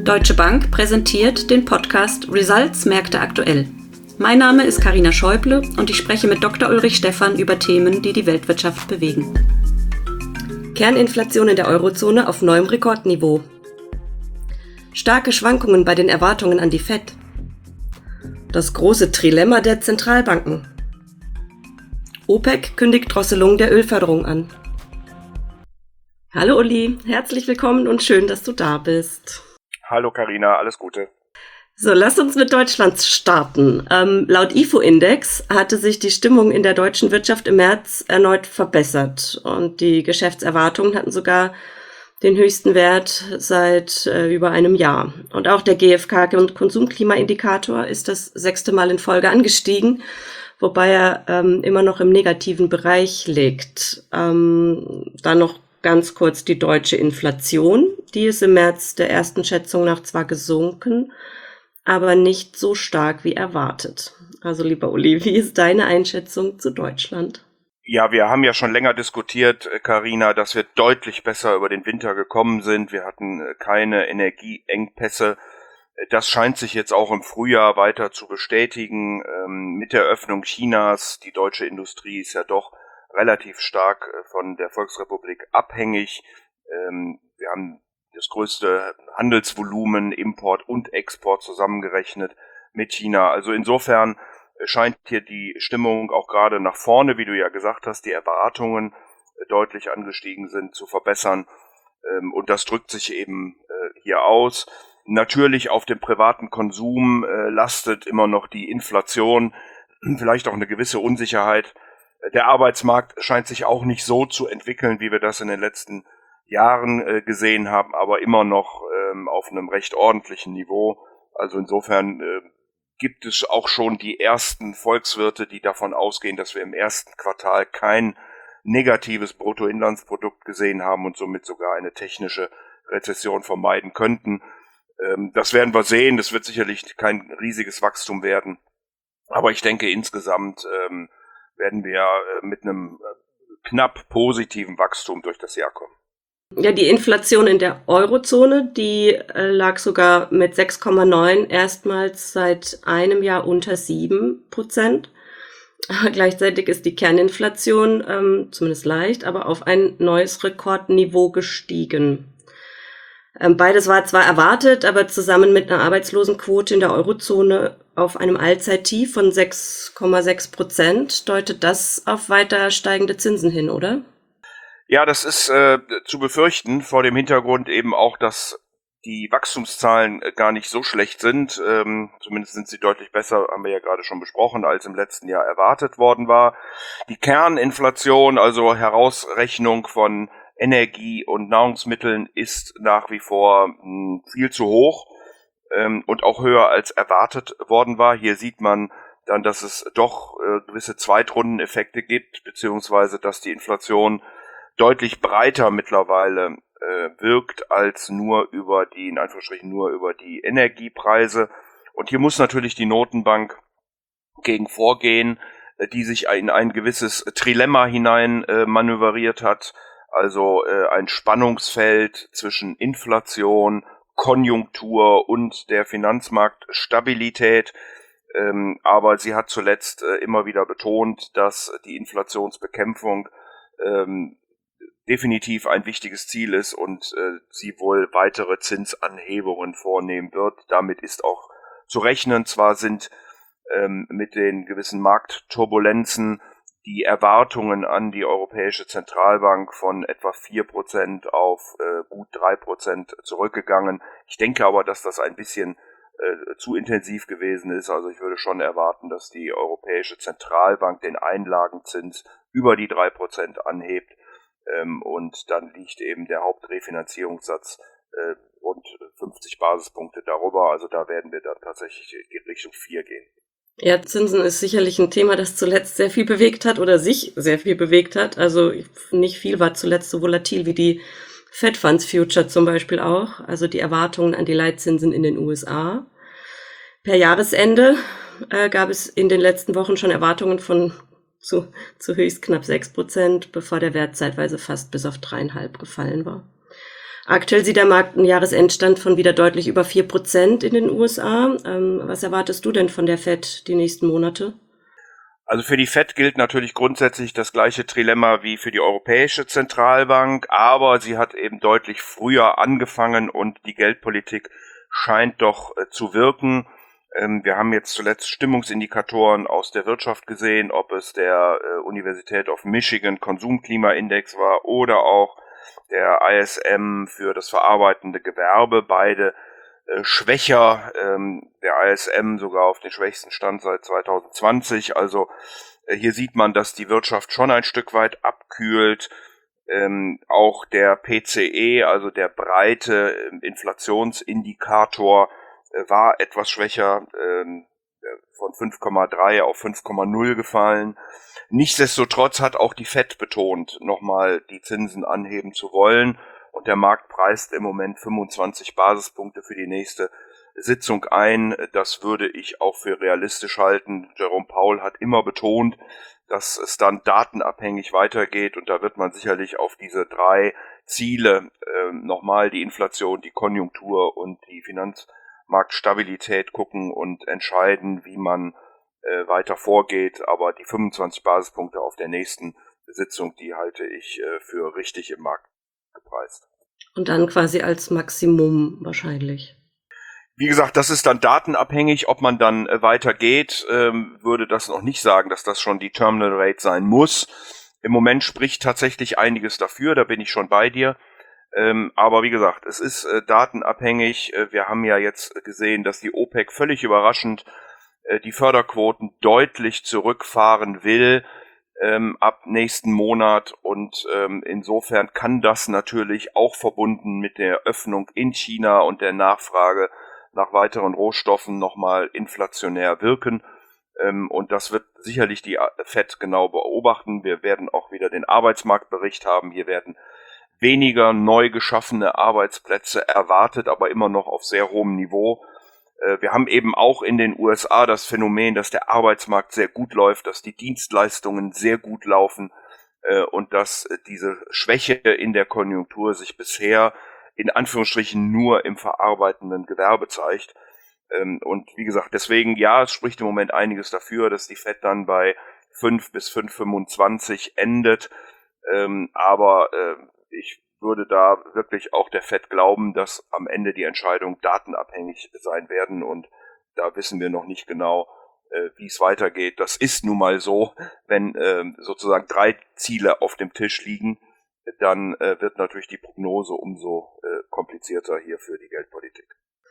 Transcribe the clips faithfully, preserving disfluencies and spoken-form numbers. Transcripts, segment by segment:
Deutsche Bank präsentiert den Podcast Results Märkte aktuell. Mein Name ist Carina Schäuble und ich spreche mit Doktor Ulrich Stephan über Themen, die die Weltwirtschaft bewegen. Kerninflation in der Eurozone auf neuem Rekordniveau. Starke Schwankungen bei den Erwartungen an die Fed. Das große Trilemma der Zentralbanken. OPEC kündigt Drosselung der Ölförderung an. Hallo Uli, herzlich willkommen und schön, dass du da bist. Hallo Carina, alles Gute. So, lass uns mit Deutschland starten. Ähm, laut I F O-Index hatte sich die Stimmung in der deutschen Wirtschaft im März erneut verbessert und die Geschäftserwartungen hatten sogar den höchsten Wert seit äh, über einem Jahr. Und auch der G F K-Konsumklimaindikator ist das sechste Mal in Folge angestiegen, wobei er ähm, immer noch im negativen Bereich liegt. Ähm, dann noch ganz kurz die deutsche Inflation. Die ist im März der ersten Schätzung nach zwar gesunken, aber nicht so stark wie erwartet. Also lieber Uli, wie ist deine Einschätzung zu Deutschland? Ja, wir haben ja schon länger diskutiert, Carina, dass wir deutlich besser über den Winter gekommen sind. Wir hatten keine Energieengpässe. Das scheint sich jetzt auch im Frühjahr weiter zu bestätigen. Mit der Öffnung Chinas, die deutsche Industrie ist ja doch relativ stark von der Volksrepublik abhängig. Wir haben das größte Handelsvolumen, Import und Export zusammengerechnet mit China. Also insofern scheint hier die Stimmung auch gerade nach vorne, wie du ja gesagt hast, die Erwartungen deutlich angestiegen sind, zu verbessern. Und das drückt sich eben hier aus. Natürlich auf dem privaten Konsum lastet immer noch die Inflation, vielleicht auch eine gewisse Unsicherheit. Der Arbeitsmarkt scheint sich auch nicht so zu entwickeln, wie wir das in den letzten Jahren äh, gesehen haben, aber immer noch ähm, auf einem recht ordentlichen Niveau. Also insofern äh, gibt es auch schon die ersten Volkswirte, die davon ausgehen, dass wir im ersten Quartal kein negatives Bruttoinlandsprodukt gesehen haben und somit sogar eine technische Rezession vermeiden könnten. Ähm, das werden wir sehen. Das wird sicherlich kein riesiges Wachstum werden. Aber ich denke, insgesamt ähm, werden wir äh, mit einem äh, knapp positiven Wachstum durch das Jahr kommen. Ja, die Inflation in der Eurozone, die äh, lag sogar mit sechs Komma neun erstmals seit einem Jahr unter sieben Prozent. Gleichzeitig ist die Kerninflation ähm, zumindest leicht, aber auf ein neues Rekordniveau gestiegen. Ähm, beides war zwar erwartet, aber zusammen mit einer Arbeitslosenquote in der Eurozone auf einem Allzeittief von sechs Komma sechs Prozent deutet das auf weiter steigende Zinsen hin, oder? Ja, das ist äh, zu befürchten, vor dem Hintergrund eben auch, dass die Wachstumszahlen äh, gar nicht so schlecht sind. Ähm, zumindest sind sie deutlich besser, haben wir ja gerade schon besprochen, als im letzten Jahr erwartet worden war. Die Kerninflation, also Herausrechnung von Energie und Nahrungsmitteln, ist nach wie vor mh, viel zu hoch ähm, und auch höher als erwartet worden war. Hier sieht man dann, dass es doch äh, gewisse Zweitrundeneffekte gibt, beziehungsweise dass die Inflation deutlich breiter mittlerweile äh, wirkt als nur über die, in Anführungsstrichen nur über die Energiepreise. Und hier muss natürlich die Notenbank gegen vorgehen, äh, die sich in ein gewisses Trilemma hinein äh, manövriert hat, also äh, ein Spannungsfeld zwischen Inflation, Konjunktur und der Finanzmarktstabilität. Ähm, aber sie hat zuletzt äh, immer wieder betont, dass die Inflationsbekämpfung ähm, definitiv ein wichtiges Ziel ist und äh, sie wohl weitere Zinsanhebungen vornehmen wird. Damit ist auch zu rechnen. Zwar sind ähm, mit den gewissen Marktturbulenzen die Erwartungen an die Europäische Zentralbank von etwa vier Prozent auf äh, gut drei Prozent zurückgegangen. Ich denke aber, dass das ein bisschen äh, zu intensiv gewesen ist. Also ich würde schon erwarten, dass die Europäische Zentralbank den Einlagenzins über die drei Prozent anhebt. Ähm, und dann liegt eben der Hauptrefinanzierungssatz äh, rund fünfzig Basispunkte darüber. Also da werden wir dann tatsächlich in Richtung vier gehen. Ja, Zinsen ist sicherlich ein Thema, das zuletzt sehr viel bewegt hat oder sich sehr viel bewegt hat. Also nicht viel war zuletzt so volatil wie die Fed Funds Future zum Beispiel auch. Also die Erwartungen an die Leitzinsen in den U S A. Per Jahresende äh, gab es in den letzten Wochen schon Erwartungen von zu, zu höchst knapp sechs Prozent, bevor der Wert zeitweise fast bis auf dreieinhalb gefallen war. Aktuell sieht der Markt einen Jahresendstand von wieder deutlich über vier Prozent in den U S A. Ähm, was erwartest du denn von der Fed die nächsten Monate? Also für die Fed gilt natürlich grundsätzlich das gleiche Trilemma wie für die Europäische Zentralbank, aber sie hat eben deutlich früher angefangen und die Geldpolitik scheint doch äh, zu wirken. Ähm, wir haben jetzt zuletzt Stimmungsindikatoren aus der Wirtschaft gesehen, ob es der äh, Universität of Michigan Konsumklimaindex war oder auch der I S M für das verarbeitende Gewerbe, beide äh, schwächer, ähm, der I S M sogar auf den schwächsten Stand seit zwanzig zwanzig. Also äh, hier sieht man, dass die Wirtschaft schon ein Stück weit abkühlt. Ähm, auch der P C E, also der breite äh, Inflationsindikator, äh, war etwas schwächer, ähm, von fünf Komma drei auf fünf Komma null gefallen. Nichtsdestotrotz hat auch die Fed betont, nochmal die Zinsen anheben zu wollen. Und der Markt preist im Moment fünfundzwanzig Basispunkte für die nächste Sitzung ein. Das würde ich auch für realistisch halten. Jerome Powell hat immer betont, dass es dann datenabhängig weitergeht. Und da wird man sicherlich auf diese drei Ziele, äh, nochmal die Inflation, die Konjunktur und die Finanzmarktstabilität gucken und entscheiden, wie man äh, weiter vorgeht. Aber die fünfundzwanzig Basispunkte auf der nächsten Sitzung, die halte ich äh, für richtig im Markt gepreist. Und dann quasi als Maximum wahrscheinlich. Wie gesagt, das ist dann datenabhängig, ob man dann äh, weitergeht, ähm, würde das noch nicht sagen, dass das schon die Terminal Rate sein muss. Im Moment spricht tatsächlich einiges dafür, da bin ich schon bei dir. Ähm, aber wie gesagt, es ist äh, datenabhängig. Äh, wir haben ja jetzt gesehen, dass die OPEC völlig überraschend äh, die Förderquoten deutlich zurückfahren will ähm, ab nächsten Monat. Und ähm, insofern kann das natürlich auch verbunden mit der Öffnung in China und der Nachfrage nach weiteren Rohstoffen nochmal inflationär wirken. Ähm, und das wird sicherlich die Fed genau beobachten. Wir werden auch wieder den Arbeitsmarktbericht haben. Hier werden weniger neu geschaffene Arbeitsplätze erwartet, aber immer noch auf sehr hohem Niveau. Äh, wir haben eben auch in den U S A das Phänomen, dass der Arbeitsmarkt sehr gut läuft, dass die Dienstleistungen sehr gut laufen äh, und dass äh, diese Schwäche in der Konjunktur sich bisher in Anführungsstrichen nur im verarbeitenden Gewerbe zeigt. Ähm, und wie gesagt, deswegen, ja, es spricht im Moment einiges dafür, dass die Fed dann bei fünf bis fünf Komma fünfundzwanzig endet. Ähm, aber äh, ich würde da wirklich auch der Fed glauben, dass am Ende die Entscheidungen datenabhängig sein werden. Und da wissen wir noch nicht genau, äh, wie es weitergeht. Das ist nun mal so, wenn äh, sozusagen drei Ziele auf dem Tisch liegen, dann äh, wird natürlich die Prognose umso äh, komplizierter hier für die Geldpolitik.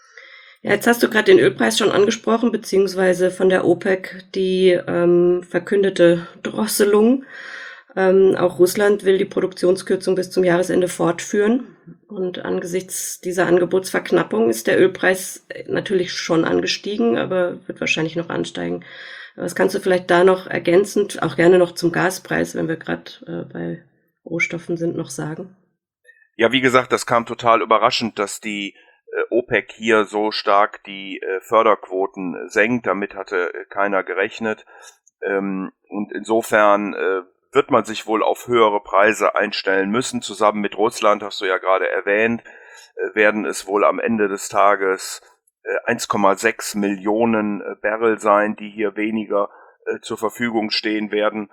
Ja, jetzt hast du gerade den Ölpreis schon angesprochen, beziehungsweise von der OPEC die ähm, verkündete Drosselung. Ähm, auch Russland will die Produktionskürzung bis zum Jahresende fortführen. Und angesichts dieser Angebotsverknappung ist der Ölpreis natürlich schon angestiegen, aber wird wahrscheinlich noch ansteigen. Was kannst du vielleicht da noch ergänzend, auch gerne noch zum Gaspreis, wenn wir gerade äh, bei Rohstoffen sind, noch sagen? Ja, wie gesagt, das kam total überraschend, dass die äh, OPEC hier so stark die äh, Förderquoten senkt. Damit hatte äh, keiner gerechnet. Ähm, und insofern äh, wird man sich wohl auf höhere Preise einstellen müssen. Zusammen mit Russland, hast du ja gerade erwähnt, äh, werden es wohl am Ende des Tages äh, eins Komma sechs Millionen äh, Barrel sein, die hier weniger äh, zur Verfügung stehen werden.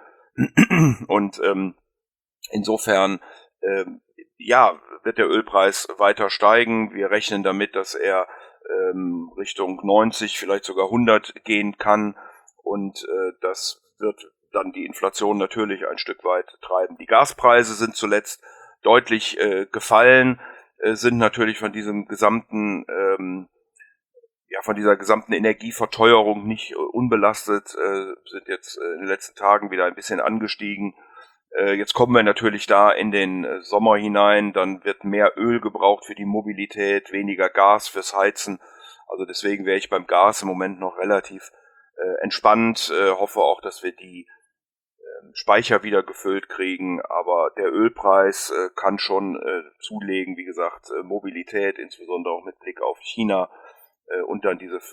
Und ähm, insofern ähm, ja, wird der Ölpreis weiter steigen. Wir rechnen damit, dass er ähm, Richtung neunzig, vielleicht sogar hundert gehen kann. Und äh, das wird dann die Inflation natürlich ein Stück weit treiben. Die Gaspreise sind zuletzt deutlich äh, gefallen, äh, sind natürlich von diesem gesamten, ähm, ja, von dieser gesamten Energieverteuerung nicht äh, unbelastet, äh, sind jetzt äh, in den letzten Tagen wieder ein bisschen angestiegen. Jetzt kommen wir natürlich da in den Sommer hinein, dann wird mehr Öl gebraucht für die Mobilität, weniger Gas fürs Heizen. Also deswegen wäre ich beim Gas im Moment noch relativ äh, entspannt, äh, hoffe auch, dass wir die äh, Speicher wieder gefüllt kriegen, aber der Ölpreis äh, kann schon äh, zulegen, wie gesagt, äh, Mobilität, insbesondere auch mit Blick auf China, und dann diese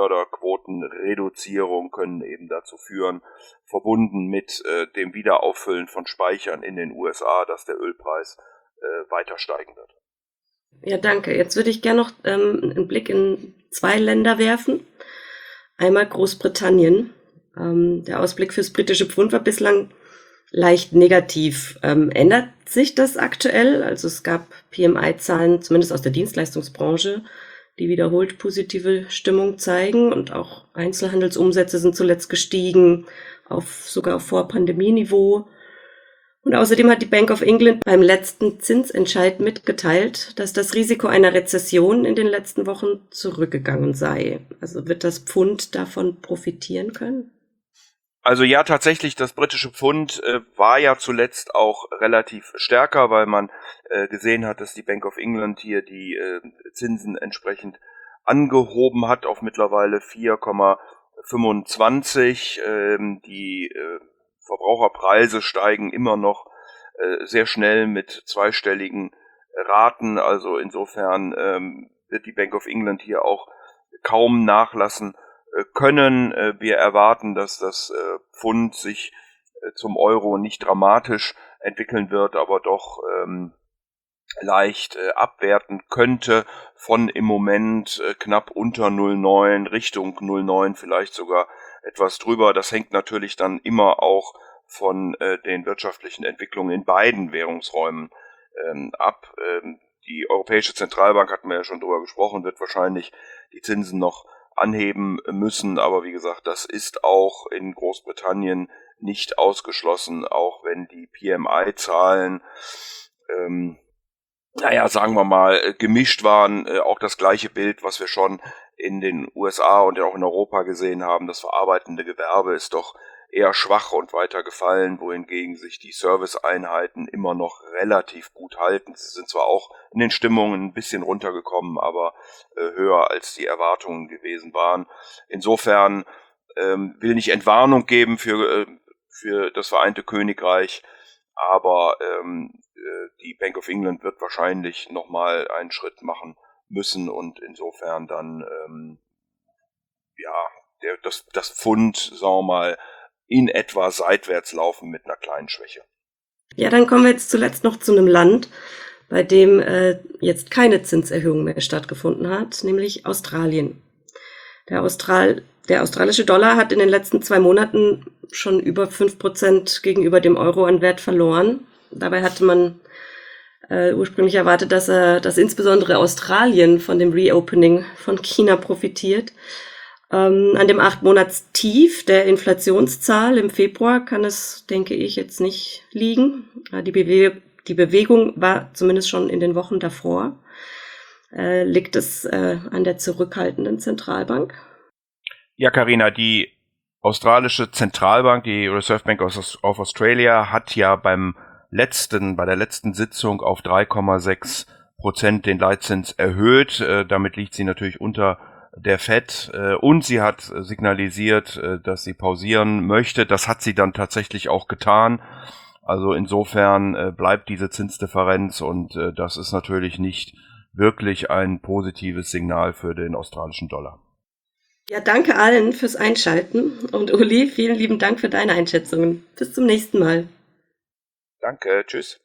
Förderquotenreduzierung können eben dazu führen, verbunden mit äh, dem Wiederauffüllen von Speichern in den U S A, dass der Ölpreis äh, weiter steigen wird. Ja, danke. Jetzt würde ich gerne noch ähm, einen Blick in zwei Länder werfen. Einmal Großbritannien. Ähm, der Ausblick fürs britische Pfund war bislang leicht negativ. Ähm, ändert sich das aktuell? Also es gab P M I-Zahlen, zumindest aus der Dienstleistungsbranche, die wiederholt positive Stimmung zeigen, und auch Einzelhandelsumsätze sind zuletzt gestiegen, auf sogar auf Vor-Pandemie-Niveau. Und außerdem hat die Bank of England beim letzten Zinsentscheid mitgeteilt, dass das Risiko einer Rezession in den letzten Wochen zurückgegangen sei. Also wird das Pfund davon profitieren können? Also ja, tatsächlich, das britische Pfund äh, war ja zuletzt auch relativ stärker, weil man äh, gesehen hat, dass die Bank of England hier die äh, Zinsen entsprechend angehoben hat auf mittlerweile vier Komma fünfundzwanzig. Ähm, die äh, Verbraucherpreise steigen immer noch äh, sehr schnell mit zweistelligen Raten. Also insofern ähm, wird die Bank of England hier auch kaum nachlassen können. Wir erwarten, dass das Pfund sich zum Euro nicht dramatisch entwickeln wird, aber doch ähm, leicht äh, abwerten könnte von im Moment äh, knapp unter null Komma neun Richtung null Komma neun, vielleicht sogar etwas drüber. Das hängt natürlich dann immer auch von äh, den wirtschaftlichen Entwicklungen in beiden Währungsräumen ähm, ab. Ähm, die Europäische Zentralbank, hatten wir ja schon drüber gesprochen, wird wahrscheinlich die Zinsen noch anheben müssen, aber wie gesagt, das ist auch in Großbritannien nicht ausgeschlossen, auch wenn die P M I-Zahlen, ähm, naja, sagen wir mal, gemischt waren, äh, auch das gleiche Bild, was wir schon in den U S A und auch in Europa gesehen haben. Das verarbeitende Gewerbe ist doch eher schwach und weiter gefallen, wohingegen sich die Serviceeinheiten immer noch relativ gut halten. Sie sind zwar auch in den Stimmungen ein bisschen runtergekommen, aber äh, höher als die Erwartungen gewesen waren. Insofern ähm, will nicht Entwarnung geben für, äh, für das Vereinte Königreich, aber ähm, die Bank of England wird wahrscheinlich nochmal einen Schritt machen müssen und insofern dann ähm, ja der, das, das Pfund, sagen wir mal, in etwa seitwärts laufen mit einer kleinen Schwäche. Ja, dann kommen wir jetzt zuletzt noch zu einem Land, bei dem äh, jetzt keine Zinserhöhung mehr stattgefunden hat, nämlich Australien. Der, Austral, der australische Dollar hat in den letzten zwei Monaten schon über fünf Prozent gegenüber dem Euro an Wert verloren. Dabei hatte man äh, ursprünglich erwartet, dass, äh, dass insbesondere Australien von dem Reopening von China profitiert. Ähm, an dem acht-Monats-Tief der Inflationszahl im Februar kann es, denke ich, jetzt nicht liegen. Die, Bewe die Bewegung war zumindest schon in den Wochen davor. Äh, liegt es äh, an der zurückhaltenden Zentralbank? Ja, Carina, die australische Zentralbank, die Reserve Bank of Australia, hat ja beim letzten, bei der letzten Sitzung auf drei Komma sechs Prozent den Leitzins erhöht. Äh, damit liegt sie natürlich unter der Fed, äh, und sie hat signalisiert, äh, dass sie pausieren möchte. Das hat sie dann tatsächlich auch getan. Also insofern äh, bleibt diese Zinsdifferenz, und äh, das ist natürlich nicht wirklich ein positives Signal für den australischen Dollar. Ja, danke allen fürs Einschalten, und Uli, vielen lieben Dank für deine Einschätzungen. Bis zum nächsten Mal. Danke, tschüss.